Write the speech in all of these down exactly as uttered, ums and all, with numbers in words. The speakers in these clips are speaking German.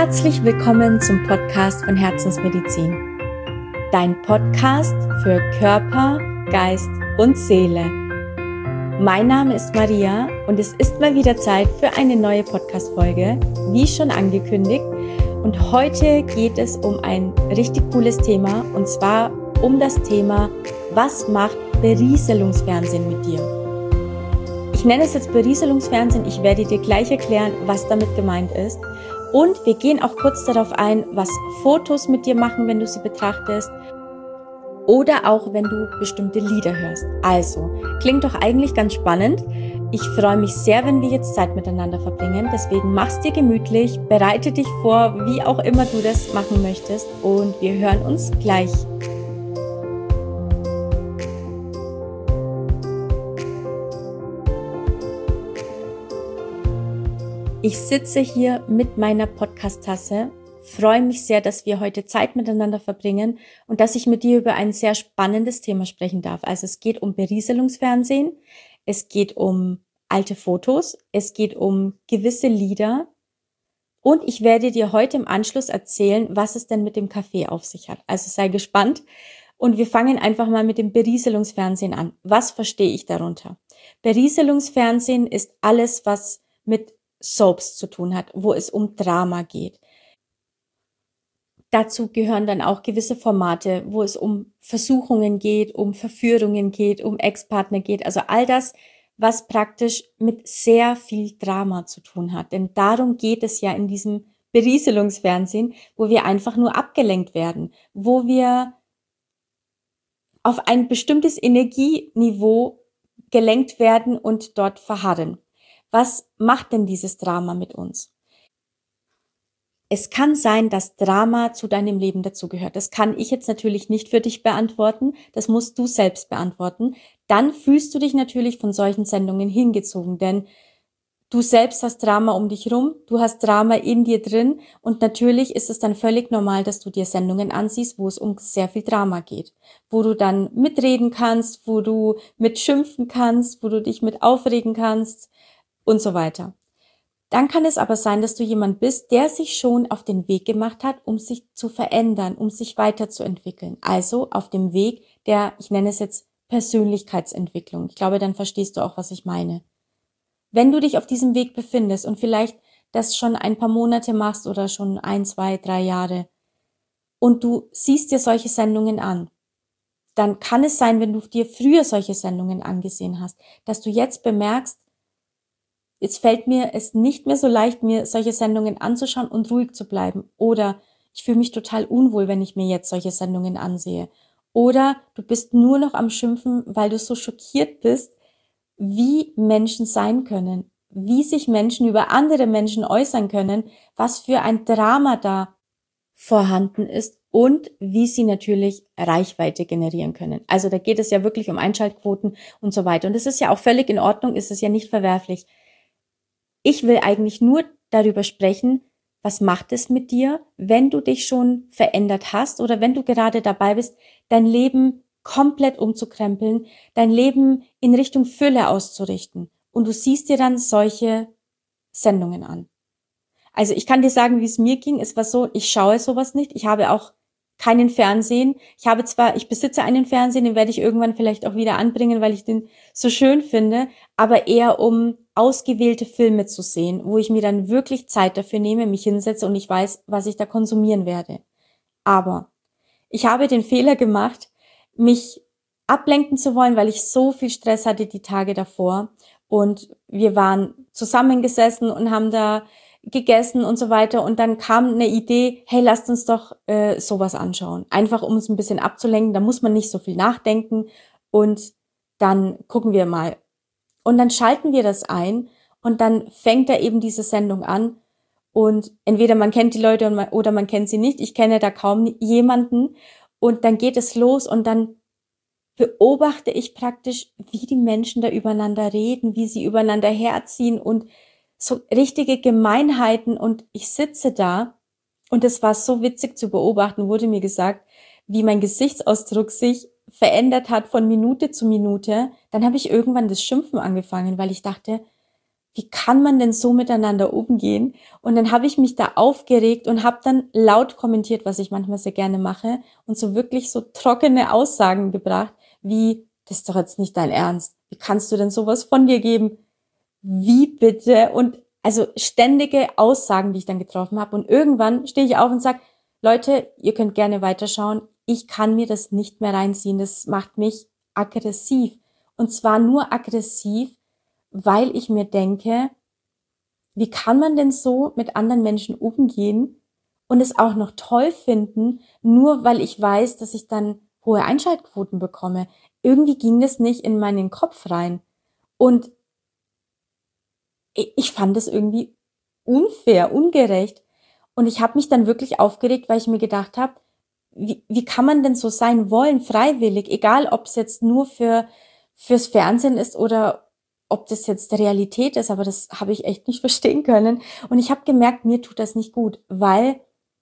Herzlich willkommen zum Podcast von Herzensmedizin. Dein Podcast für Körper, Geist und Seele. Mein Name ist Maria und es ist mal wieder Zeit für eine neue Podcast-Folge, wie schon angekündigt. Und heute geht es um ein richtig cooles Thema und zwar um das Thema, was macht Berieselungsfernsehen mit dir? Ich nenne es jetzt Berieselungsfernsehen, ich werde dir gleich erklären, was damit gemeint ist. Und wir gehen auch kurz darauf ein, was Fotos mit dir machen, wenn du sie betrachtest oder auch, wenn du bestimmte Lieder hörst. Also, klingt doch eigentlich ganz spannend. Ich freue mich sehr, wenn wir jetzt Zeit miteinander verbringen. Deswegen mach's dir gemütlich, bereite dich vor, wie auch immer du das machen möchtest und wir hören uns gleich. Ich sitze hier mit meiner Podcast-Tasse, freue mich sehr, dass wir heute Zeit miteinander verbringen und dass ich mit dir über ein sehr spannendes Thema sprechen darf. Also es geht um Berieselungsfernsehen, es geht um alte Fotos, es geht um gewisse Lieder und ich werde dir heute im Anschluss erzählen, was es denn mit dem Kaffee auf sich hat. Also sei gespannt und wir fangen einfach mal mit dem Berieselungsfernsehen an. Was verstehe ich darunter? Berieselungsfernsehen ist alles, was mit Soaps zu tun hat, wo es um Drama geht. Dazu gehören dann auch gewisse Formate, wo es um Versuchungen geht, um Verführungen geht, um Ex-Partner geht. Also all das, was praktisch mit sehr viel Drama zu tun hat. Denn darum geht es ja in diesem Berieselungsfernsehen, wo wir einfach nur abgelenkt werden, wo wir auf ein bestimmtes Energieniveau gelenkt werden und dort verharren. Was macht denn dieses Drama mit uns? Es kann sein, dass Drama zu deinem Leben dazugehört. Das kann ich jetzt natürlich nicht für dich beantworten. Das musst du selbst beantworten. Dann fühlst du dich natürlich von solchen Sendungen hingezogen, denn du selbst hast Drama um dich rum, du hast Drama in dir drin und natürlich ist es dann völlig normal, dass du dir Sendungen ansiehst, wo es um sehr viel Drama geht, wo du dann mitreden kannst, wo du mitschimpfen kannst, wo du dich mit aufregen kannst und so weiter. Dann kann es aber sein, dass du jemand bist, der sich schon auf den Weg gemacht hat, um sich zu verändern, um sich weiterzuentwickeln. Also auf dem Weg der, ich nenne es jetzt Persönlichkeitsentwicklung. Ich glaube, dann verstehst du auch, was ich meine. Wenn du dich auf diesem Weg befindest und vielleicht das schon ein paar Monate machst oder schon ein, zwei, drei Jahre und du siehst dir solche Sendungen an, dann kann es sein, wenn du dir früher solche Sendungen angesehen hast, dass du jetzt bemerkst, jetzt fällt mir es nicht mehr so leicht, mir solche Sendungen anzuschauen und ruhig zu bleiben. Oder ich fühle mich total unwohl, wenn ich mir jetzt solche Sendungen ansehe. Oder du bist nur noch am Schimpfen, weil du so schockiert bist, wie Menschen sein können, wie sich Menschen über andere Menschen äußern können, was für ein Drama da vorhanden ist und wie sie natürlich Reichweite generieren können. Also da geht es ja wirklich um Einschaltquoten und so weiter. Und das ist ja auch völlig in Ordnung, ist es ja nicht verwerflich. Ich will eigentlich nur darüber sprechen, was macht es mit dir, wenn du dich schon verändert hast oder wenn du gerade dabei bist, dein Leben komplett umzukrempeln, dein Leben in Richtung Fülle auszurichten und du siehst dir dann solche Sendungen an. Also ich kann dir sagen, wie es mir ging. Es war so, ich schaue sowas nicht. Ich habe auch keinen Fernsehen. Ich habe zwar, ich besitze einen Fernsehen, den werde ich irgendwann vielleicht auch wieder anbringen, weil ich den so schön finde, aber eher um ausgewählte Filme zu sehen, wo ich mir dann wirklich Zeit dafür nehme, mich hinsetze und ich weiß, was ich da konsumieren werde. Aber ich habe den Fehler gemacht, mich ablenken zu wollen, weil ich so viel Stress hatte die Tage davor und wir waren zusammengesessen und haben da gegessen und so weiter und dann kam eine Idee, hey, lasst uns doch äh, sowas anschauen. Einfach, um uns ein bisschen abzulenken, da muss man nicht so viel nachdenken und dann gucken wir mal. Und dann schalten wir das ein und dann fängt da eben diese Sendung an und entweder man kennt die Leute oder man kennt sie nicht. Ich kenne da kaum jemanden und dann geht es los und dann beobachte ich praktisch, wie die Menschen da übereinander reden, wie sie übereinander herziehen und so richtige Gemeinheiten und ich sitze da und es war so witzig zu beobachten, wurde mir gesagt, wie mein Gesichtsausdruck sich verändert hat von Minute zu Minute. Dann habe ich irgendwann das Schimpfen angefangen, weil ich dachte, wie kann man denn so miteinander umgehen? Und dann habe ich mich da aufgeregt und habe dann laut kommentiert, was ich manchmal sehr gerne mache und so wirklich so trockene Aussagen gebracht, wie, das ist doch jetzt nicht dein Ernst. Wie kannst du denn sowas von dir geben? Wie bitte? Und also ständige Aussagen, die ich dann getroffen habe. Und irgendwann stehe ich auf und sage, Leute, ihr könnt gerne weiterschauen. Ich kann mir das nicht mehr reinziehen. Das macht mich aggressiv. Und zwar nur aggressiv, weil ich mir denke, wie kann man denn so mit anderen Menschen umgehen und es auch noch toll finden, nur weil ich weiß, dass ich dann hohe Einschaltquoten bekomme. Irgendwie ging das nicht in meinen Kopf rein. Und ich fand es irgendwie unfair, ungerecht. Und ich habe mich dann wirklich aufgeregt, weil ich mir gedacht habe, wie, wie kann man denn so sein wollen, freiwillig, egal ob es jetzt nur für fürs Fernsehen ist oder ob das jetzt Realität ist, aber das habe ich echt nicht verstehen können. Und ich habe gemerkt, mir tut das nicht gut, weil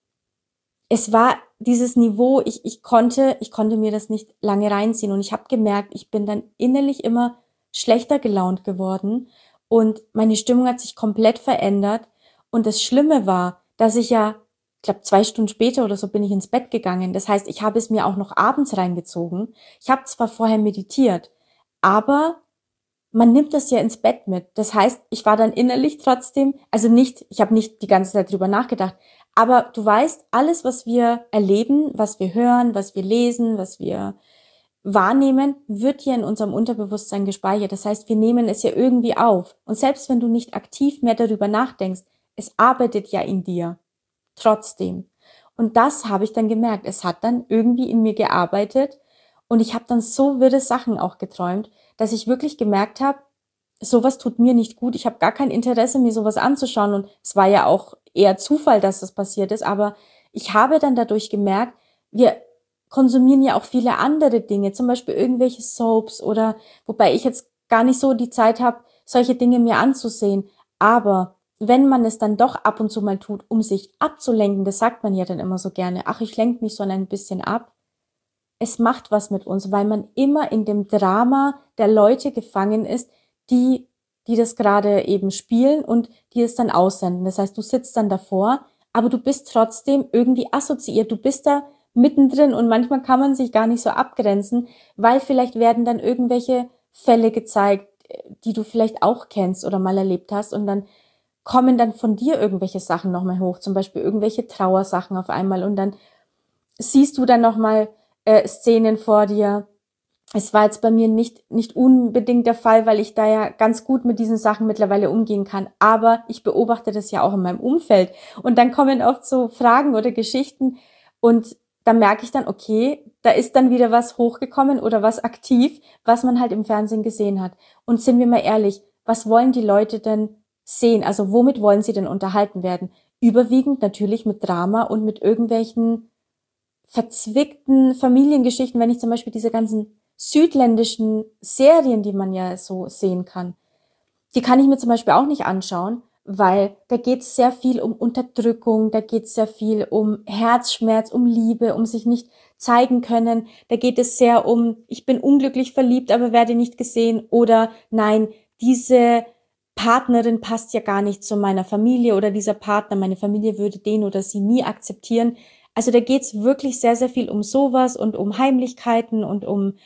es war dieses Niveau, ich, ich konnte, ich konnte mir das nicht lange reinziehen. Und ich habe gemerkt, ich bin dann innerlich immer schlechter gelaunt geworden und meine Stimmung hat sich komplett verändert. Und das Schlimme war, dass ich ja, ich glaube, zwei Stunden später oder so bin ich ins Bett gegangen. Das heißt, ich habe es mir auch noch abends reingezogen. Ich habe zwar vorher meditiert, aber man nimmt das ja ins Bett mit. Das heißt, ich war dann innerlich trotzdem, also nicht, ich habe nicht die ganze Zeit drüber nachgedacht, aber du weißt, alles, was wir erleben, was wir hören, was wir lesen, was wir wahrnehmen, wird ja in unserem Unterbewusstsein gespeichert. Das heißt, wir nehmen es ja irgendwie auf. Und selbst wenn du nicht aktiv mehr darüber nachdenkst, es arbeitet ja in dir. Trotzdem. Und das habe ich dann gemerkt. Es hat dann irgendwie in mir gearbeitet und ich habe dann so wirre Sachen auch geträumt, dass ich wirklich gemerkt habe, sowas tut mir nicht gut. Ich habe gar kein Interesse, mir sowas anzuschauen und es war ja auch eher Zufall, dass das passiert ist, aber ich habe dann dadurch gemerkt, wir konsumieren ja auch viele andere Dinge, zum Beispiel irgendwelche Soaps oder, wobei ich jetzt gar nicht so die Zeit habe, solche Dinge mir anzusehen, aber wenn man es dann doch ab und zu mal tut, um sich abzulenken, das sagt man ja dann immer so gerne, ach, ich lenke mich so ein bisschen ab, es macht was mit uns, weil man immer in dem Drama der Leute gefangen ist, die, die das gerade eben spielen und die es dann aussenden. Das heißt, du sitzt dann davor, aber du bist trotzdem irgendwie assoziiert. Du bist da mittendrin und manchmal kann man sich gar nicht so abgrenzen, weil vielleicht werden dann irgendwelche Fälle gezeigt, die du vielleicht auch kennst oder mal erlebt hast und dann kommen dann von dir irgendwelche Sachen nochmal hoch, zum Beispiel irgendwelche Trauersachen auf einmal und dann siehst du dann nochmal äh, Szenen vor dir. Es war jetzt bei mir nicht, nicht unbedingt der Fall, weil ich da ja ganz gut mit diesen Sachen mittlerweile umgehen kann. Aber ich beobachte das ja auch in meinem Umfeld. Und dann kommen oft so Fragen oder Geschichten und da merke ich dann, okay, da ist dann wieder was hochgekommen oder was aktiv, was man halt im Fernsehen gesehen hat. Und sind wir mal ehrlich, was wollen die Leute denn sehen? Also womit wollen sie denn unterhalten werden? Überwiegend natürlich mit Drama und mit irgendwelchen verzwickten Familiengeschichten, wenn ich zum Beispiel diese ganzen südländischen Serien, die man ja so sehen kann, die kann ich mir zum Beispiel auch nicht anschauen, weil da geht es sehr viel um Unterdrückung, da geht es sehr viel um Herzschmerz, um Liebe, um sich nicht zeigen können, da geht es sehr um, ich bin unglücklich verliebt, aber werde nicht gesehen oder nein, diese Partnerin passt ja gar nicht zu meiner Familie oder dieser Partner, meine Familie würde den oder sie nie akzeptieren. Also da geht's wirklich sehr, sehr viel um sowas und um Heimlichkeiten und um,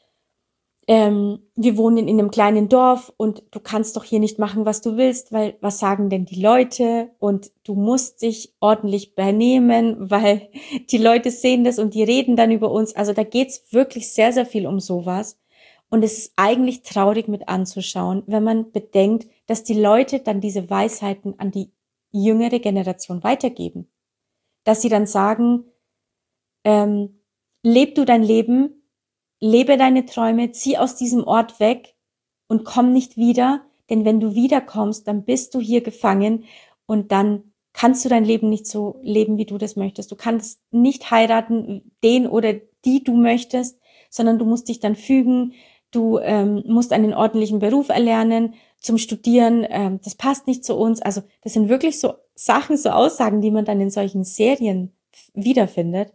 ähm, wir wohnen in einem kleinen Dorf und du kannst doch hier nicht machen, was du willst, weil was sagen denn die Leute? Und du musst dich ordentlich benehmen, weil die Leute sehen das und die reden dann über uns. Also da geht's wirklich sehr, sehr viel um sowas. Und es ist eigentlich traurig mit anzuschauen, wenn man bedenkt, dass die Leute dann diese Weisheiten an die jüngere Generation weitergeben. Dass sie dann sagen, ähm, leb du dein Leben, lebe deine Träume, zieh aus diesem Ort weg und komm nicht wieder, denn wenn du wiederkommst, dann bist du hier gefangen und dann kannst du dein Leben nicht so leben, wie du das möchtest. Du kannst nicht heiraten, den oder die du möchtest, sondern du musst dich dann fügen, du ähm, musst einen ordentlichen Beruf erlernen, zum Studieren, ähm, das passt nicht zu uns. Also das sind wirklich so Sachen, so Aussagen, die man dann in solchen Serien wiederfindet.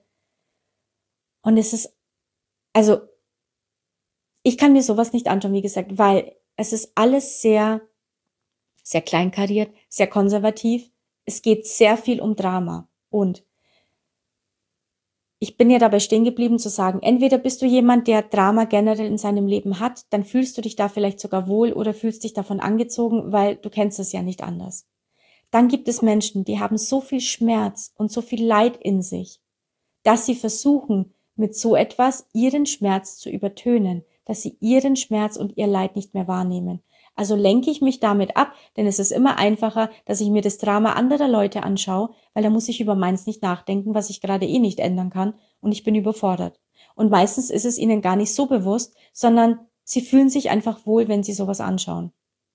Und es ist, also ich kann mir sowas nicht anschauen, wie gesagt, weil es ist alles sehr sehr kleinkariert, sehr konservativ. Es geht sehr viel um Drama. Und ich bin ja dabei stehen geblieben zu sagen, entweder bist du jemand, der Drama generell in seinem Leben hat, dann fühlst du dich da vielleicht sogar wohl oder fühlst dich davon angezogen, weil du kennst es ja nicht anders. Dann gibt es Menschen, die haben so viel Schmerz und so viel Leid in sich, dass sie versuchen, mit so etwas ihren Schmerz zu übertönen, dass sie ihren Schmerz und ihr Leid nicht mehr wahrnehmen. Also lenke ich mich damit ab, denn es ist immer einfacher, dass ich mir das Drama anderer Leute anschaue, weil da muss ich über meins nicht nachdenken, was ich gerade eh nicht ändern kann, und ich bin überfordert. Und meistens ist es ihnen gar nicht so bewusst, sondern sie fühlen sich einfach wohl, wenn sie sowas anschauen.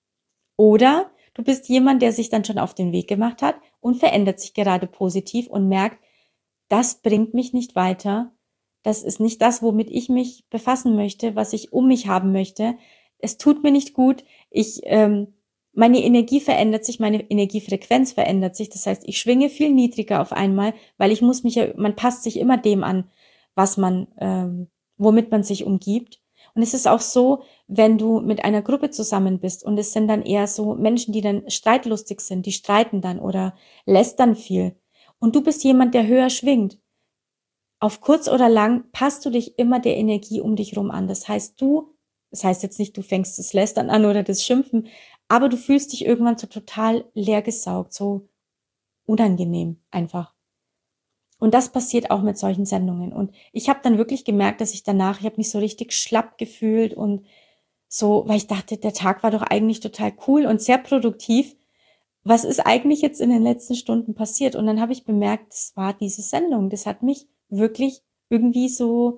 Oder du bist jemand, der sich dann schon auf den Weg gemacht hat und verändert sich gerade positiv und merkt, das bringt mich nicht weiter, das ist nicht das, womit ich mich befassen möchte, was ich um mich haben möchte. Es tut mir nicht gut, ich, ähm, meine Energie verändert sich, meine Energiefrequenz verändert sich, das heißt, ich schwinge viel niedriger auf einmal, weil ich muss mich ja, man passt sich immer dem an, was man, ähm, womit man sich umgibt. Und es ist auch so, wenn du mit einer Gruppe zusammen bist und es sind dann eher so Menschen, die dann streitlustig sind, die streiten dann oder lästern viel. Und du bist jemand, der höher schwingt. Auf kurz oder lang passt du dich immer der Energie um dich rum an. Das heißt, du, das heißt jetzt nicht, du fängst das Lästern an oder das Schimpfen, aber du fühlst dich irgendwann so total leergesaugt, so unangenehm einfach. Und das passiert auch mit solchen Sendungen. Und ich habe dann wirklich gemerkt, dass ich danach, ich habe mich so richtig schlapp gefühlt und so, weil ich dachte, der Tag war doch eigentlich total cool und sehr produktiv. Was ist eigentlich jetzt in den letzten Stunden passiert? Und dann habe ich bemerkt, das war diese Sendung. Das hat mich wirklich irgendwie so,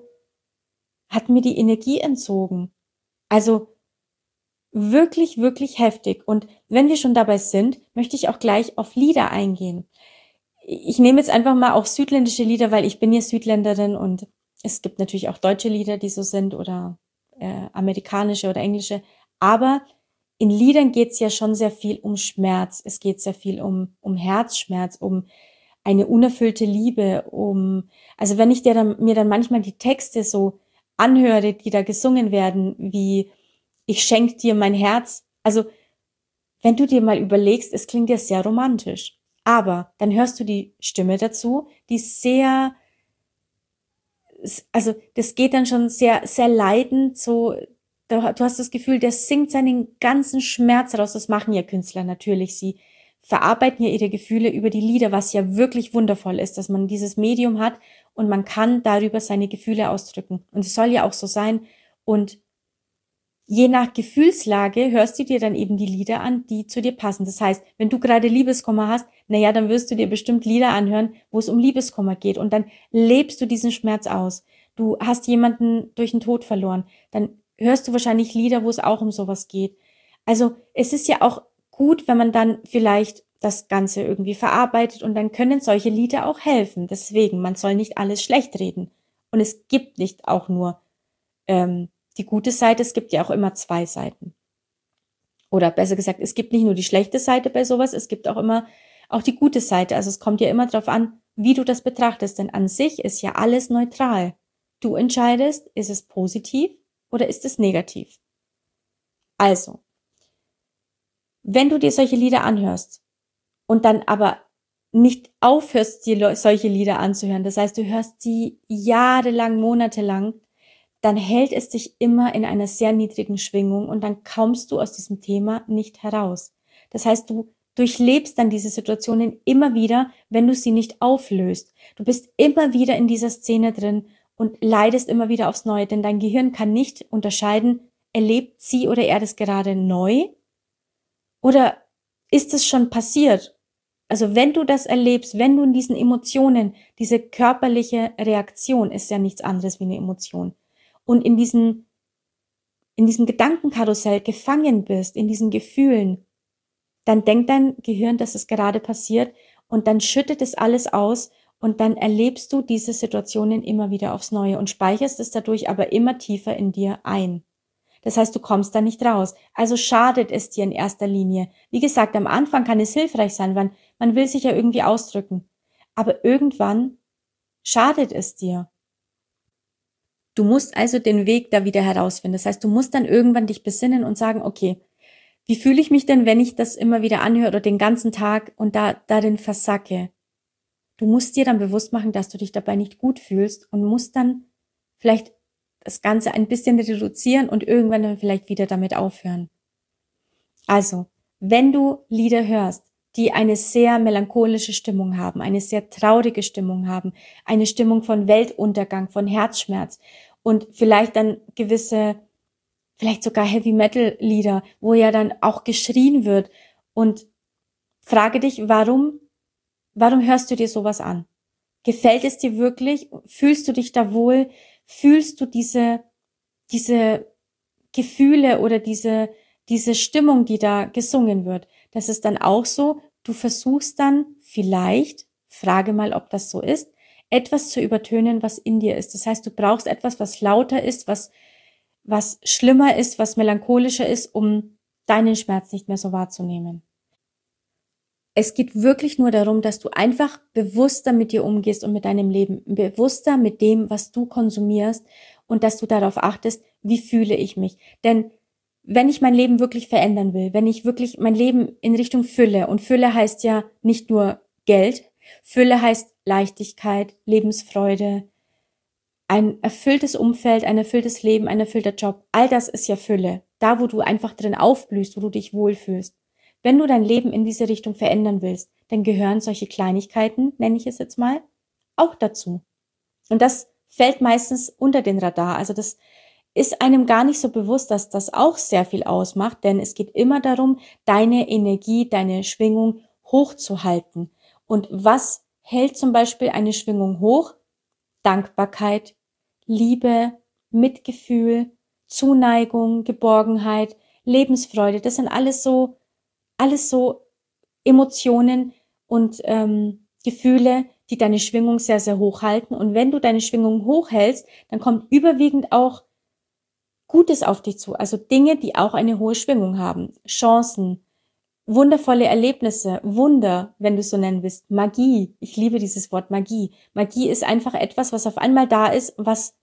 hat mir die Energie entzogen. Also wirklich, wirklich heftig. Und wenn wir schon dabei sind, möchte ich auch gleich auf Lieder eingehen. Ich nehme jetzt einfach mal auch südländische Lieder, weil ich bin ja Südländerin und es gibt natürlich auch deutsche Lieder, die so sind oder äh, amerikanische oder englische. Aber in Liedern geht es ja schon sehr viel um Schmerz. Es geht sehr viel um, um Herzschmerz, um eine unerfüllte Liebe, um, also wenn ich dir dann, mir dann manchmal die Texte so anhöre, die da gesungen werden, wie ich schenk dir mein Herz. Also wenn du dir mal überlegst, es klingt ja sehr romantisch. Aber dann hörst du die Stimme dazu, die sehr, also das geht dann schon sehr, sehr leidend, so, du hast das Gefühl, der singt seinen ganzen Schmerz raus. Das machen ja Künstler natürlich. Sie verarbeiten ja ihre Gefühle über die Lieder, was ja wirklich wundervoll ist, dass man dieses Medium hat und man kann darüber seine Gefühle ausdrücken. Und es soll ja auch so sein. Und je nach Gefühlslage hörst du dir dann eben die Lieder an, die zu dir passen. Das heißt, wenn du gerade Liebeskummer hast, naja, dann wirst du dir bestimmt Lieder anhören, wo es um Liebeskummer geht. Und dann lebst du diesen Schmerz aus. Du hast jemanden durch den Tod verloren. Dann hörst du wahrscheinlich Lieder, wo es auch um sowas geht. Also es ist ja auch gut, wenn man dann vielleicht das Ganze irgendwie verarbeitet und dann können solche Lieder auch helfen. Deswegen, man soll nicht alles schlecht reden. Und es gibt nicht auch nur ähm, die gute Seite, es gibt ja auch immer zwei Seiten. Oder besser gesagt, es gibt nicht nur die schlechte Seite bei sowas, es gibt auch immer auch die gute Seite. Also es kommt ja immer darauf an, wie du das betrachtest, denn an sich ist ja alles neutral. Du entscheidest, ist es positiv oder ist es negativ. Also, wenn du dir solche Lieder anhörst und dann aber nicht aufhörst, dir solche Lieder anzuhören, das heißt, du hörst sie jahrelang, monatelang, dann hält es dich immer in einer sehr niedrigen Schwingung und dann kommst du aus diesem Thema nicht heraus. Das heißt, du durchlebst dann diese Situationen immer wieder, wenn du sie nicht auflöst. Du bist immer wieder in dieser Szene drin und leidest immer wieder aufs Neue, denn dein Gehirn kann nicht unterscheiden, erlebt sie oder er das gerade neu oder ist es schon passiert? Also wenn du das erlebst, wenn du in diesen Emotionen, diese körperliche Reaktion ist ja nichts anderes wie eine Emotion, und in diesen, in diesem Gedankenkarussell gefangen bist, in diesen Gefühlen, dann denkt dein Gehirn, dass es gerade passiert und dann schüttet es alles aus und dann erlebst du diese Situationen immer wieder aufs Neue und speicherst es dadurch aber immer tiefer in dir ein. Das heißt, du kommst da nicht raus. Also schadet es dir in erster Linie. Wie gesagt, am Anfang kann es hilfreich sein, weil man will sich ja irgendwie ausdrücken. Aber irgendwann schadet es dir. Du musst also den Weg da wieder herausfinden. Das heißt, du musst dann irgendwann dich besinnen und sagen, okay, Wie fühle ich mich denn, wenn ich das immer wieder anhöre oder den ganzen Tag und da darin versacke? Du musst dir dann bewusst machen, dass du dich dabei nicht gut fühlst und musst dann vielleicht das Ganze ein bisschen reduzieren und irgendwann dann vielleicht wieder damit aufhören. Also, wenn du Lieder hörst, die eine sehr melancholische Stimmung haben, eine sehr traurige Stimmung haben, eine Stimmung von Weltuntergang, von Herzschmerz und vielleicht dann gewisse, vielleicht sogar Heavy-Metal-Lieder, wo ja dann auch geschrien wird, und frage dich, warum, warum hörst du dir sowas an? Gefällt es dir wirklich? Fühlst du dich da wohl? Fühlst du diese, diese Gefühle oder diese, diese Stimmung, die da gesungen wird? Das ist dann auch so, du versuchst dann vielleicht, frage mal, ob das so ist, etwas zu übertönen, was in dir ist. Das heißt, du brauchst etwas, was lauter ist, was, was schlimmer ist, was melancholischer ist, um deinen Schmerz nicht mehr so wahrzunehmen. Es geht wirklich nur darum, dass du einfach bewusster mit dir umgehst und mit deinem Leben, bewusster mit dem, was du konsumierst, und dass du darauf achtest, wie fühle ich mich. Denn wenn ich mein Leben wirklich verändern will, wenn ich wirklich mein Leben in Richtung Fülle, und Fülle heißt ja nicht nur Geld, Fülle heißt Leichtigkeit, Lebensfreude, ein erfülltes Umfeld, ein erfülltes Leben, ein erfüllter Job, all das ist ja Fülle. Da, wo du einfach drin aufblühst, wo du dich wohlfühlst. Wenn du dein Leben in diese Richtung verändern willst, dann gehören solche Kleinigkeiten, nenne ich es jetzt mal, auch dazu. Und das fällt meistens unter den Radar. Also das ist einem gar nicht so bewusst, dass das auch sehr viel ausmacht, denn es geht immer darum, deine Energie, deine Schwingung hochzuhalten. Und was hält zum Beispiel eine Schwingung hoch? Dankbarkeit, Liebe, Mitgefühl, Zuneigung, Geborgenheit, Lebensfreude. Das sind alles so Alles so Emotionen und ähm, Gefühle, die deine Schwingung sehr, sehr hoch halten. Und wenn du deine Schwingung hochhältst, dann kommt überwiegend auch Gutes auf dich zu. Also Dinge, die auch eine hohe Schwingung haben. Chancen, wundervolle Erlebnisse, Wunder, wenn du es so nennen willst. Magie. Ich liebe dieses Wort Magie. Magie ist einfach etwas, was auf einmal da ist, was,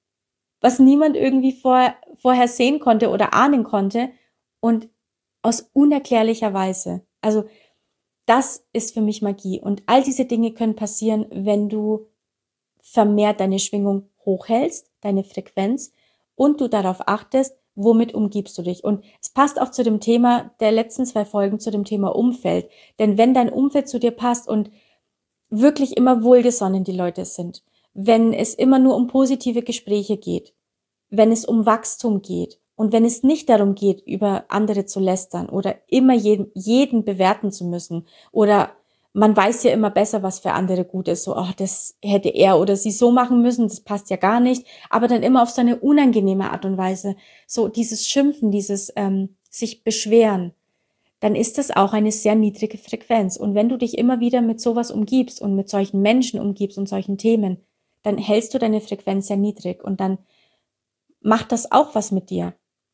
was niemand irgendwie vor, vorher sehen konnte oder ahnen konnte. Und aus unerklärlicher Weise. Also das ist für mich Magie. Und all diese Dinge können passieren, wenn du vermehrt deine Schwingung hochhältst, deine Frequenz, und du darauf achtest, womit umgibst du dich. Und es passt auch zu dem Thema der letzten zwei Folgen, zu dem Thema Umfeld. Denn wenn dein Umfeld zu dir passt und wirklich immer wohlgesonnen die Leute sind, wenn es immer nur um positive Gespräche geht, wenn es um Wachstum geht, und wenn es nicht darum geht, über andere zu lästern oder immer jeden, jeden bewerten zu müssen, oder man weiß ja immer besser, was für andere gut ist, so, oh, das hätte er oder sie so machen müssen, das passt ja gar nicht, aber dann immer auf so eine unangenehme Art und Weise, so dieses Schimpfen, dieses ähm, sich beschweren, dann ist das auch eine sehr niedrige Frequenz. Und wenn du dich immer wieder mit sowas umgibst und mit solchen Menschen umgibst und solchen Themen, dann hältst du deine Frequenz sehr niedrig, und dann macht das auch was mit dir.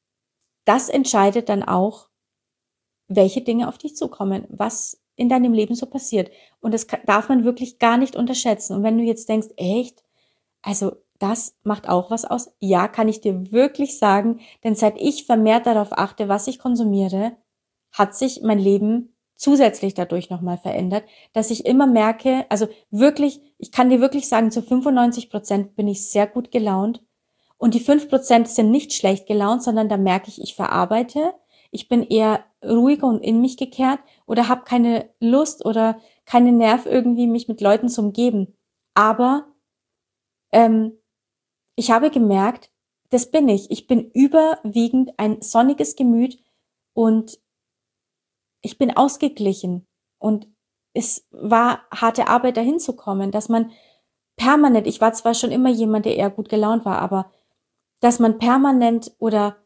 Das entscheidet dann auch, welche Dinge auf dich zukommen, was in deinem Leben so passiert. Und das darf man wirklich gar nicht unterschätzen. Und wenn du jetzt denkst, echt, also das macht auch was aus, ja, kann ich dir wirklich sagen, denn seit ich vermehrt darauf achte, was ich konsumiere, hat sich mein Leben zusätzlich dadurch nochmal verändert, dass ich immer merke, also wirklich, ich kann dir wirklich sagen, zu fünfundneunzig Prozent bin ich sehr gut gelaunt. Und die fünf Prozent sind nicht schlecht gelaunt, sondern da merke ich, ich verarbeite, ich bin eher ruhiger und in mich gekehrt oder habe keine Lust oder keine Nerv irgendwie, mich mit Leuten zu umgeben. Aber ähm, ich habe gemerkt, das bin ich. Ich bin überwiegend ein sonniges Gemüt und ich bin ausgeglichen. Und es war harte Arbeit, dahin zu kommen, dass man permanent, ich war zwar schon immer jemand, der eher gut gelaunt war, aber dass man permanent oder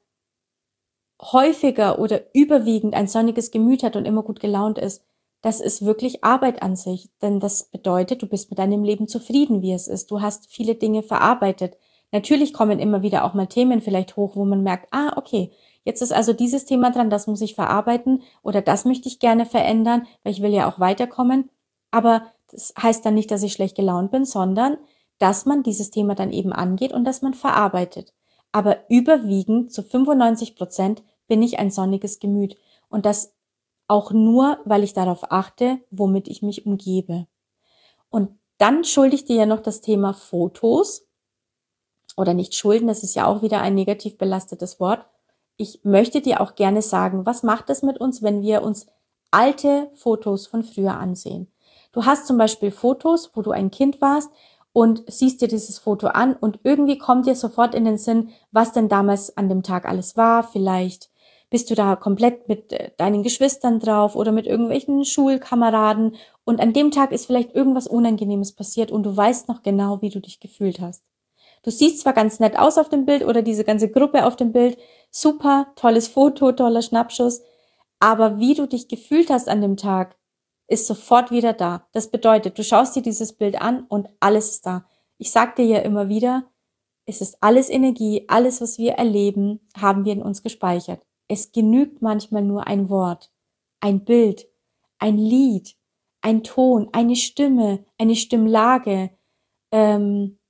häufiger oder überwiegend ein sonniges Gemüt hat und immer gut gelaunt ist, das ist wirklich Arbeit an sich. Denn das bedeutet, du bist mit deinem Leben zufrieden, wie es ist. Du hast viele Dinge verarbeitet. Natürlich kommen immer wieder auch mal Themen vielleicht hoch, wo man merkt, ah, okay, jetzt ist also dieses Thema dran, das muss ich verarbeiten oder das möchte ich gerne verändern, weil ich will ja auch weiterkommen. Aber das heißt dann nicht, dass ich schlecht gelaunt bin, sondern dass man dieses Thema dann eben angeht und dass man verarbeitet. Aber überwiegend zu fünfundneunzig Prozent bin ich ein sonniges Gemüt. Und das auch nur, weil ich darauf achte, womit ich mich umgebe. Und dann schulde ich dir ja noch das Thema Fotos. Oder nicht schulden, das ist ja auch wieder ein negativ belastetes Wort. Ich möchte dir auch gerne sagen, was macht es mit uns, wenn wir uns alte Fotos von früher ansehen? Du hast zum Beispiel Fotos, wo du ein Kind warst und siehst dir dieses Foto an und irgendwie kommt dir sofort in den Sinn, was denn damals an dem Tag alles war. Vielleicht bist du da komplett mit deinen Geschwistern drauf oder mit irgendwelchen Schulkameraden und an dem Tag ist vielleicht irgendwas Unangenehmes passiert und du weißt noch genau, wie du dich gefühlt hast. Du siehst zwar ganz nett aus auf dem Bild oder diese ganze Gruppe auf dem Bild, super, tolles Foto, toller Schnappschuss, aber wie du dich gefühlt hast an dem Tag, ist sofort wieder da. Das bedeutet, du schaust dir dieses Bild an und alles ist da. Ich sag dir ja immer wieder, es ist alles Energie, alles, was wir erleben, haben wir in uns gespeichert. Es genügt manchmal nur ein Wort, ein Bild, ein Lied, ein Ton, eine Stimme, eine Stimmlage. Ähm,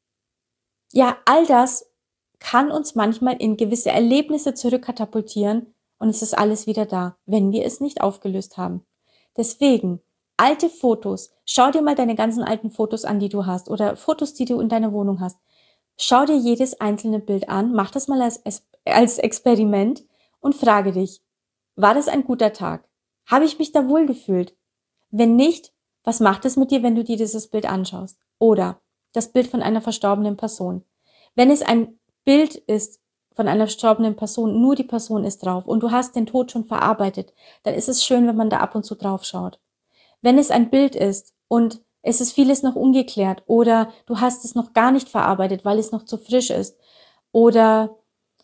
ja, all das kann uns manchmal in gewisse Erlebnisse zurückkatapultieren und es ist alles wieder da, wenn wir es nicht aufgelöst haben. Deswegen, alte Fotos, schau dir mal deine ganzen alten Fotos an, die du hast oder Fotos, die du in deiner Wohnung hast. Schau dir jedes einzelne Bild an, mach das mal als, als Experiment und frage dich, war das ein guter Tag? Habe ich mich da wohl gefühlt? Wenn nicht, was macht es mit dir, wenn du dir dieses Bild anschaust? Oder das Bild von einer verstorbenen Person. Wenn es ein Bild ist von einer verstorbenen Person, nur die Person ist drauf und du hast den Tod schon verarbeitet, dann ist es schön, wenn man da ab und zu drauf schaut. Wenn es ein Bild ist und es ist vieles noch ungeklärt oder du hast es noch gar nicht verarbeitet, weil es noch zu frisch ist oder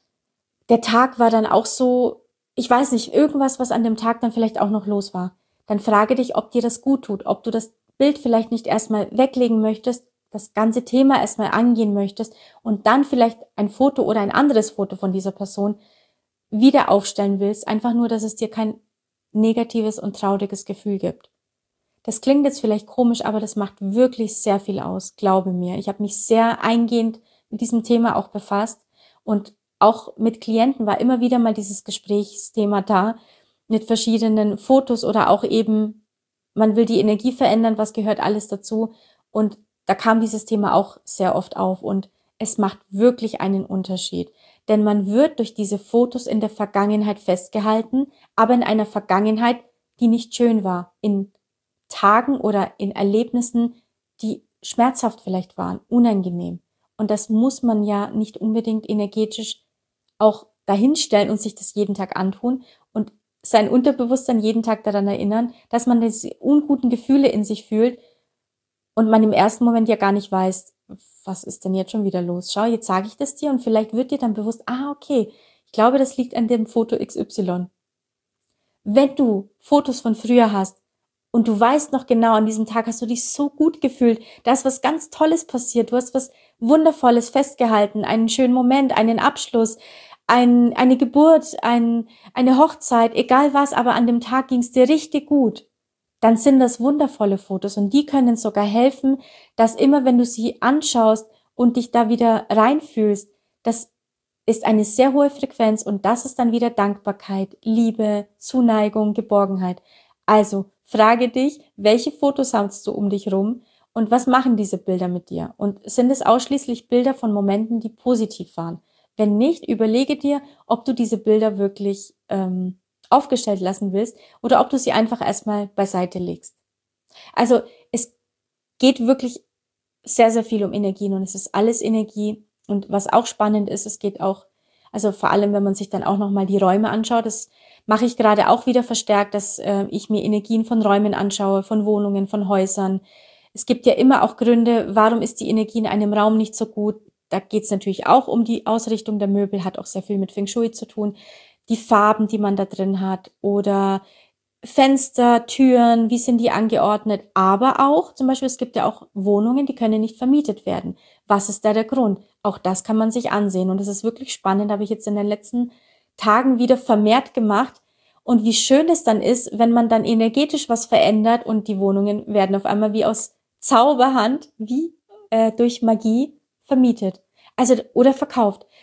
der Tag war dann auch so, ich weiß nicht, irgendwas, was an dem Tag dann vielleicht auch noch los war, dann frage dich, ob dir das gut tut, ob du das Bild vielleicht nicht erstmal weglegen möchtest, das ganze Thema erstmal angehen möchtest und dann vielleicht ein Foto oder ein anderes Foto von dieser Person wieder aufstellen willst, einfach nur, dass es dir kein negatives und trauriges Gefühl gibt. Das klingt jetzt vielleicht komisch, aber das macht wirklich sehr viel aus, glaube mir. Ich habe mich sehr eingehend mit diesem Thema auch befasst und auch mit Klienten war immer wieder mal dieses Gesprächsthema da, mit verschiedenen Fotos oder auch eben, man will die Energie verändern, was gehört alles dazu und da kam dieses Thema auch sehr oft auf und es macht wirklich einen Unterschied. Denn man wird durch diese Fotos in der Vergangenheit festgehalten, aber in einer Vergangenheit, die nicht schön war, in Tagen oder in Erlebnissen, die schmerzhaft vielleicht waren, unangenehm. Und das muss man ja nicht unbedingt energetisch auch dahinstellen und sich das jeden Tag antun und sein Unterbewusstsein jeden Tag daran erinnern, dass man diese unguten Gefühle in sich fühlt, und man im ersten Moment ja gar nicht weiß, was ist denn jetzt schon wieder los? Schau, jetzt sage ich das dir und vielleicht wird dir dann bewusst, ah, okay, ich glaube, das liegt an dem Foto X Y. Wenn du Fotos von früher hast und du weißt noch genau, an diesem Tag hast du dich so gut gefühlt, da ist was ganz Tolles passiert, du hast was Wundervolles festgehalten, einen schönen Moment, einen Abschluss, ein, eine Geburt, ein, eine Hochzeit, egal was, aber an dem Tag ging es dir richtig gut. Dann sind das wundervolle Fotos und die können sogar helfen, dass immer, wenn du sie anschaust und dich da wieder reinfühlst, das ist eine sehr hohe Frequenz und das ist dann wieder Dankbarkeit, Liebe, Zuneigung, Geborgenheit. Also frage dich, welche Fotos hast du um dich rum und was machen diese Bilder mit dir? Und sind es ausschließlich Bilder von Momenten, die positiv waren? Wenn nicht, überlege dir, ob du diese Bilder wirklich ähm, aufgestellt lassen willst oder ob du sie einfach erstmal beiseite legst. Also es geht wirklich sehr, sehr viel um Energien und es ist alles Energie und was auch spannend ist, es geht auch, also vor allem, wenn man sich dann auch nochmal die Räume anschaut, das mache ich gerade auch wieder verstärkt, dass äh, ich mir Energien von Räumen anschaue, von Wohnungen, von Häusern. Es gibt ja immer auch Gründe, warum ist die Energie in einem Raum nicht so gut. Da geht es natürlich auch um die Ausrichtung der Möbel, hat auch sehr viel mit Feng Shui zu tun. Die Farben, die man da drin hat oder Fenster, Türen, wie sind die angeordnet, aber auch, zum Beispiel, es gibt ja auch Wohnungen, die können nicht vermietet werden. Was ist da der Grund? Auch das kann man sich ansehen und das ist wirklich spannend, habe ich jetzt in den letzten Tagen wieder vermehrt gemacht und wie schön es dann ist, wenn man dann energetisch was verändert und die Wohnungen werden auf einmal wie aus Zauberhand, wie äh, durch Magie vermietet. Also oder verkauft.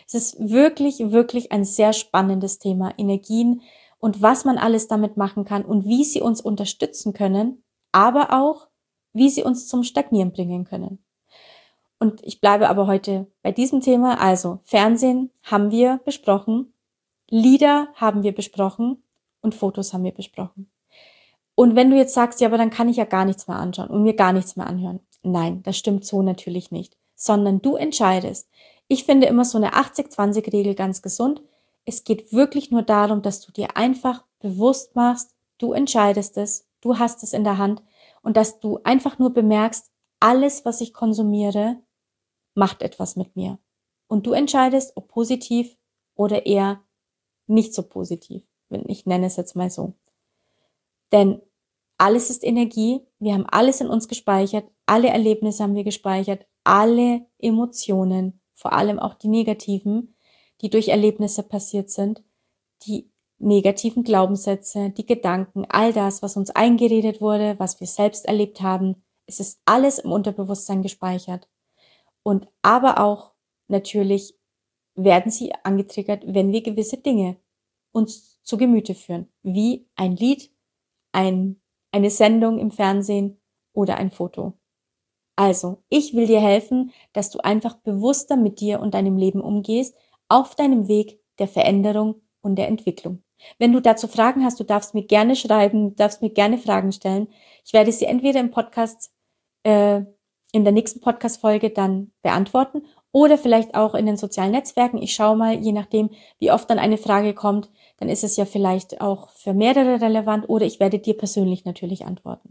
Es ist wirklich, wirklich ein sehr spannendes Thema, Energien und was man alles damit machen kann und wie sie uns unterstützen können, aber auch, wie sie uns zum Stagnieren bringen können. Und ich bleibe aber heute bei diesem Thema. Also Fernsehen haben wir besprochen, Lieder haben wir besprochen und Fotos haben wir besprochen. Und wenn du jetzt sagst, ja, aber dann kann ich ja gar nichts mehr anschauen und mir gar nichts mehr anhören. Nein, das stimmt so natürlich nicht, sondern du entscheidest. Ich finde immer so eine achtzig zwanzig Regel ganz gesund. Es geht wirklich nur darum, dass du dir einfach bewusst machst, du entscheidest es, du hast es in der Hand und dass du einfach nur bemerkst, alles, was ich konsumiere, macht etwas mit mir. Und du entscheidest, ob positiv oder eher nicht so positiv. Ich nenne es jetzt mal so. Denn alles ist Energie, wir haben alles in uns gespeichert, alle Erlebnisse haben wir gespeichert, alle Emotionen, vor allem auch die negativen, die durch Erlebnisse passiert sind, die negativen Glaubenssätze, die Gedanken, all das, was uns eingeredet wurde, was wir selbst erlebt haben, es ist alles im Unterbewusstsein gespeichert. Und aber auch natürlich werden sie angetriggert, wenn wir gewisse Dinge uns zu Gemüte führen, wie ein Lied, ein, eine Sendung im Fernsehen oder ein Foto. Also, ich will dir helfen, dass du einfach bewusster mit dir und deinem Leben umgehst, auf deinem Weg der Veränderung und der Entwicklung. Wenn du dazu Fragen hast, du darfst mir gerne schreiben, du darfst mir gerne Fragen stellen. Ich werde sie entweder im Podcast, äh, in der nächsten Podcast-Folge dann beantworten oder vielleicht auch in den sozialen Netzwerken. Ich schaue mal, je nachdem, wie oft dann eine Frage kommt, dann ist es ja vielleicht auch für mehrere relevant oder ich werde dir persönlich natürlich antworten.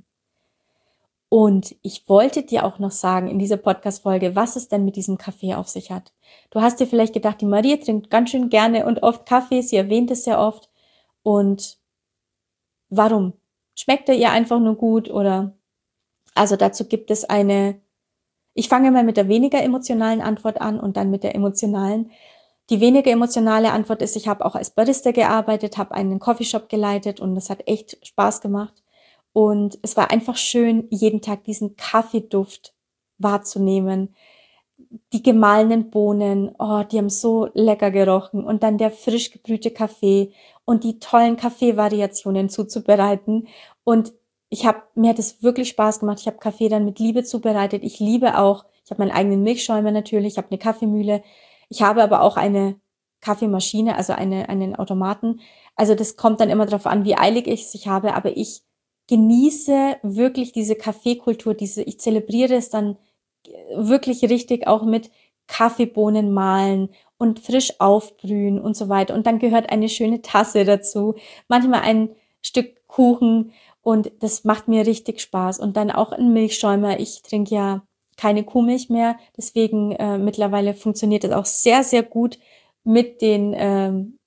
Und ich wollte dir auch noch sagen in dieser Podcast-Folge, was es denn mit diesem Kaffee auf sich hat. Du hast dir vielleicht gedacht, die Maria trinkt ganz schön gerne und oft Kaffee, sie erwähnt es sehr oft. Und warum? Schmeckt er ihr einfach nur gut oder? Also dazu gibt es eine, ich fange mal mit der weniger emotionalen Antwort an und dann mit der emotionalen. Die weniger emotionale Antwort ist, ich habe auch als Barista gearbeitet, habe einen Coffeeshop geleitet und das hat echt Spaß gemacht. Und es war einfach schön, jeden Tag diesen Kaffeeduft wahrzunehmen. Die gemahlenen Bohnen, oh, die haben so lecker gerochen. Und dann der frisch gebrühte Kaffee und die tollen Kaffeevariationen zuzubereiten. Und ich habe mir hat es wirklich Spaß gemacht. Ich habe Kaffee dann mit Liebe zubereitet. Ich liebe auch, ich habe meinen eigenen Milchschäumer natürlich, ich habe eine Kaffeemühle. Ich habe aber auch eine Kaffeemaschine, also eine, einen Automaten. Also das kommt dann immer darauf an, wie eilig ich es habe. Aber ich genieße wirklich diese Kaffeekultur, diese, ich zelebriere es dann wirklich richtig auch mit Kaffeebohnen mahlen und frisch aufbrühen und so weiter. Und dann gehört eine schöne Tasse dazu, manchmal ein Stück Kuchen und das macht mir richtig Spaß. Und dann auch ein Milchschäumer. Ich trinke ja keine Kuhmilch mehr, deswegen äh, mittlerweile funktioniert das auch sehr, sehr gut mit den ähm,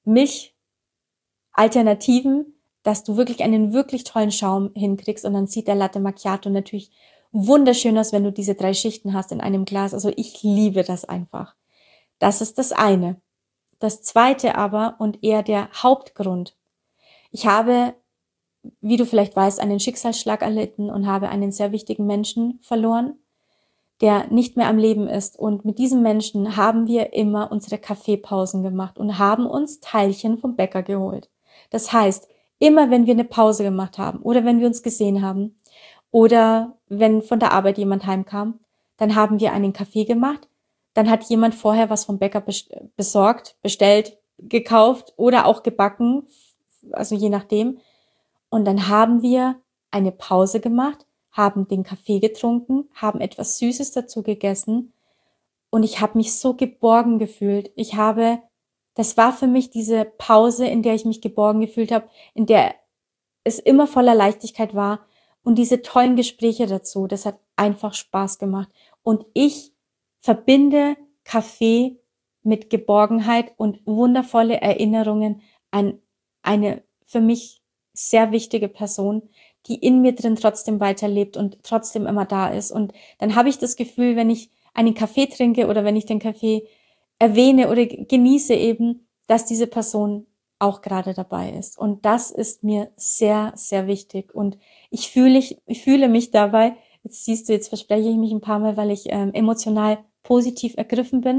Milchalternativen, dass du wirklich einen wirklich tollen Schaum hinkriegst und dann sieht der Latte Macchiato natürlich wunderschön aus, wenn du diese drei Schichten hast in einem Glas. Also ich liebe das einfach. Das ist das eine. Das zweite aber und eher der Hauptgrund. Ich habe, wie du vielleicht weißt, einen Schicksalsschlag erlitten und habe einen sehr wichtigen Menschen verloren, der nicht mehr am Leben ist. Und mit diesem Menschen haben wir immer unsere Kaffeepausen gemacht und haben uns Teilchen vom Bäcker geholt. Das heißt, immer wenn wir eine Pause gemacht haben oder wenn wir uns gesehen haben oder wenn von der Arbeit jemand heimkam, dann haben wir einen Kaffee gemacht. Dann hat jemand vorher was vom Bäcker besorgt, bestellt, gekauft oder auch gebacken, also je nachdem. Und dann haben wir eine Pause gemacht, haben den Kaffee getrunken, haben etwas Süßes dazu gegessen und ich habe mich so geborgen gefühlt. Ich habe, das war für mich diese Pause, in der ich mich geborgen gefühlt habe, in der es immer voller Leichtigkeit war und diese tollen Gespräche dazu. Das hat einfach Spaß gemacht. Und ich verbinde Kaffee mit Geborgenheit und wundervolle Erinnerungen an eine für mich sehr wichtige Person, die in mir drin trotzdem weiterlebt und trotzdem immer da ist. Und dann habe ich das Gefühl, wenn ich einen Kaffee trinke oder wenn ich den Kaffee erwähne oder genieße eben, dass diese Person auch gerade dabei ist. Und das ist mir sehr, sehr wichtig. Und ich fühle, ich, ich fühle mich dabei, jetzt siehst du, jetzt verspreche ich mich ein paar Mal, weil ich ähm, emotional positiv ergriffen bin.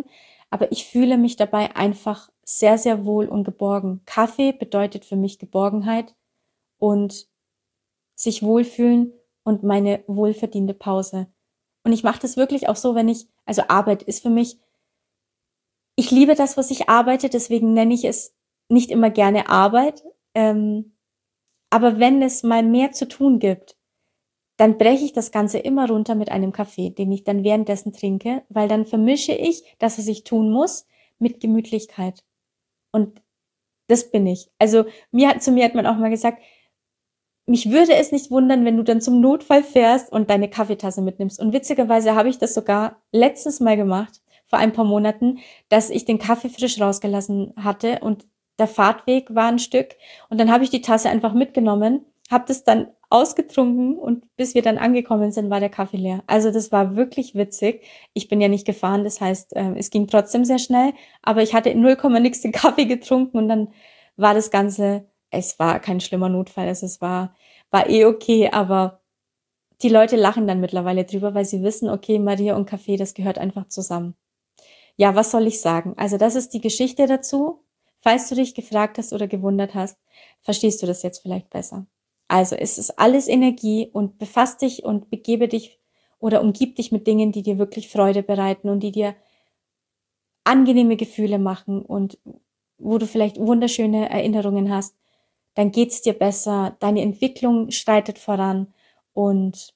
aber ich fühle mich dabei einfach sehr, sehr wohl und geborgen. Kaffee bedeutet für mich Geborgenheit und sich wohlfühlen und meine wohlverdiente Pause. Und ich mache das wirklich auch so, wenn ich, also Arbeit ist für mich, ich liebe das, was ich arbeite, deswegen nenne ich es nicht immer gerne Arbeit. Ähm, aber wenn es mal mehr zu tun gibt, dann breche ich das Ganze immer runter mit einem Kaffee, den ich dann währenddessen trinke, weil dann vermische ich das, was ich tun muss, mit Gemütlichkeit. Und das bin ich. Also mir hat, zu mir hat man auch mal gesagt, mich würde es nicht wundern, wenn du dann zum Notfall fährst und deine Kaffeetasse mitnimmst. Und witzigerweise habe ich das sogar letztens mal gemacht, vor ein paar Monaten, dass ich den Kaffee frisch rausgelassen hatte und der Fahrtweg war ein Stück. Und dann habe ich die Tasse einfach mitgenommen, habe das dann ausgetrunken und bis wir dann angekommen sind, war der Kaffee leer. Also das war wirklich witzig. Ich bin ja nicht gefahren, das heißt, es ging trotzdem sehr schnell, aber ich hatte in null Komma nix den Kaffee getrunken und dann war das Ganze, es war kein schlimmer Notfall, also es war, war eh okay, aber die Leute lachen dann mittlerweile drüber, weil sie wissen, okay, Maria und Kaffee, das gehört einfach zusammen. Ja, was soll ich sagen? Also das ist die Geschichte dazu. Falls du dich gefragt hast oder gewundert hast, verstehst du das jetzt vielleicht besser. Also es ist alles Energie und befasst dich und begebe dich oder umgib dich mit Dingen, die dir wirklich Freude bereiten und die dir angenehme Gefühle machen und wo du vielleicht wunderschöne Erinnerungen hast, dann geht's dir besser, deine Entwicklung schreitet voran und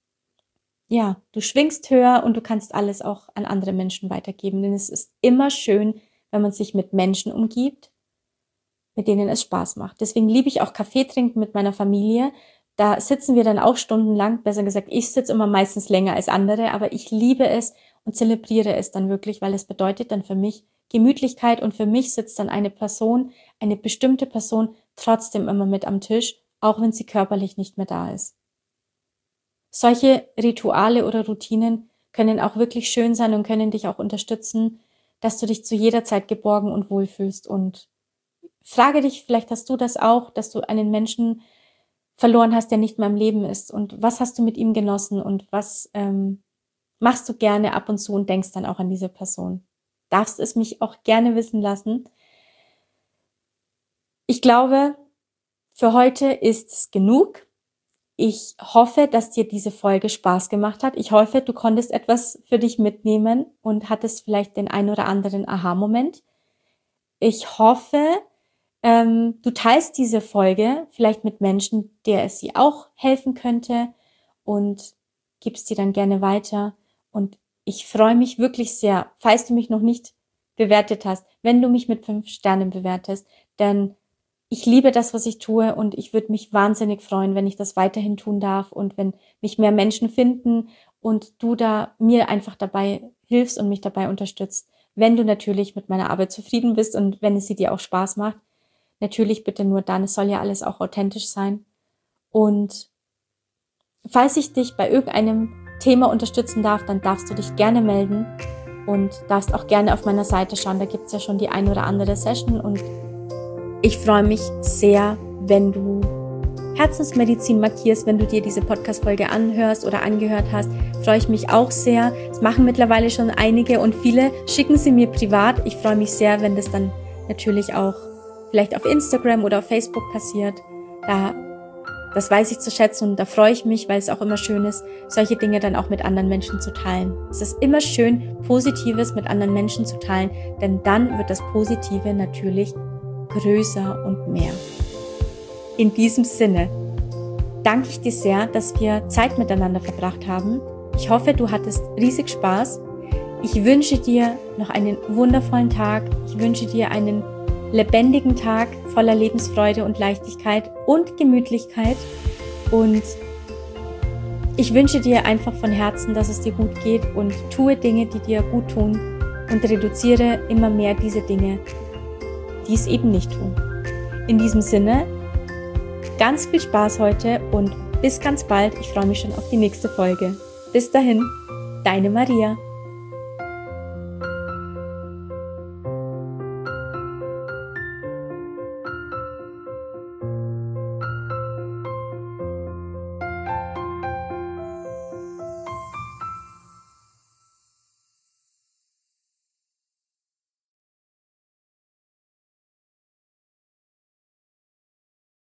ja, du schwingst höher und du kannst alles auch an andere Menschen weitergeben, denn es ist immer schön, wenn man sich mit Menschen umgibt, mit denen es Spaß macht. Deswegen liebe ich auch Kaffee trinken mit meiner Familie. Da sitzen wir dann auch stundenlang, besser gesagt, ich sitze immer meistens länger als andere, aber ich liebe es und zelebriere es dann wirklich, weil es bedeutet dann für mich Gemütlichkeit und für mich sitzt dann eine Person, eine bestimmte Person trotzdem immer mit am Tisch, auch wenn sie körperlich nicht mehr da ist. Solche Rituale oder Routinen können auch wirklich schön sein und können dich auch unterstützen, dass du dich zu jeder Zeit geborgen und wohlfühlst und frage dich, vielleicht hast du das auch, dass du einen Menschen verloren hast, der nicht mehr im Leben ist und was hast du mit ihm genossen und was ähm, machst du gerne ab und zu und denkst dann auch an diese Person. Darfst es mich auch gerne wissen lassen. Ich glaube, für heute ist es genug. Ich hoffe, dass dir diese Folge Spaß gemacht hat. Ich hoffe, du konntest etwas für dich mitnehmen und hattest vielleicht den ein oder anderen Aha-Moment. Ich hoffe, ähm, du teilst diese Folge vielleicht mit Menschen, der es sie auch helfen könnte und gibst sie dann gerne weiter. Und ich freue mich wirklich sehr, falls du mich noch nicht bewertet hast, wenn du mich mit fünf Sternen bewertest, denn ich liebe das, was ich tue und ich würde mich wahnsinnig freuen, wenn ich das weiterhin tun darf und wenn mich mehr Menschen finden und du da mir einfach dabei hilfst und mich dabei unterstützt, wenn du natürlich mit meiner Arbeit zufrieden bist und wenn es sie dir auch Spaß macht. Natürlich bitte nur dann, es soll ja alles auch authentisch sein. Und falls ich dich bei irgendeinem Thema unterstützen darf, dann darfst du dich gerne melden und darfst auch gerne auf meiner Seite schauen, da gibt es ja schon die ein oder andere Session und ich freue mich sehr, wenn du Herzensmedizin markierst, wenn du dir diese Podcast-Folge anhörst oder angehört hast, freue ich mich auch sehr. Es machen mittlerweile schon einige und viele schicken sie mir privat. Ich freue mich sehr, wenn das dann natürlich auch vielleicht auf Instagram oder auf Facebook passiert. Da, das weiß ich zu schätzen und da freue ich mich, weil es auch immer schön ist, solche Dinge dann auch mit anderen Menschen zu teilen. Es ist immer schön, Positives mit anderen Menschen zu teilen, denn dann wird das Positive natürlich größer und mehr. In diesem Sinne danke ich dir sehr, dass wir Zeit miteinander verbracht haben. Ich hoffe, du hattest riesig Spaß. Ich wünsche dir noch einen wundervollen Tag. Ich wünsche dir einen lebendigen Tag voller Lebensfreude und Leichtigkeit und Gemütlichkeit. Und ich wünsche dir einfach von Herzen, dass es dir gut geht und tue Dinge, die dir gut tun und reduziere immer mehr diese Dinge, die es eben nicht tun. In diesem Sinne, ganz viel Spaß heute und bis ganz bald. Ich freue mich schon auf die nächste Folge. Bis dahin, deine Maria.